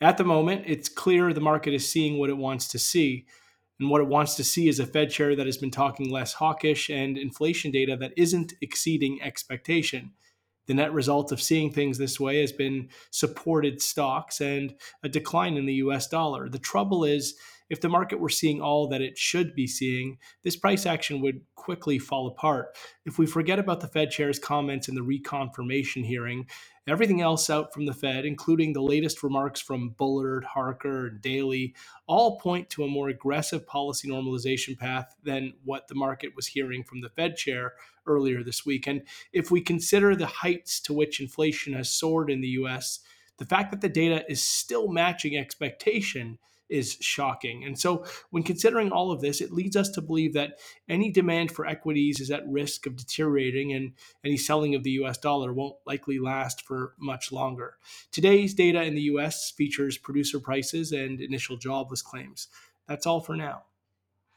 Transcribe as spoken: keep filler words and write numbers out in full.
At the moment, it's clear the market is seeing what it wants to see. And what it wants to see is a Fed chair that has been talking less hawkish and inflation data that isn't exceeding expectation. The net result of seeing things this way has been supported stocks and a decline in the U S dollar. The trouble is, if the market were seeing all that it should be seeing, this price action would quickly fall apart. If we forget about the Fed chair's comments in the reconfirmation hearing, everything else out from the Fed, including the latest remarks from Bullard, Harker, and Daly, all point to a more aggressive policy normalization path than what the market was hearing from the Fed chair earlier this week. And if we consider the heights to which inflation has soared in the U S, the fact that the data is still matching expectation is shocking. And so, when considering all of this, it leads us to believe that any demand for equities is at risk of deteriorating, and any selling of the U S dollar won't likely last for much longer. Today's data in the U S features producer prices and initial jobless claims. That's all for now.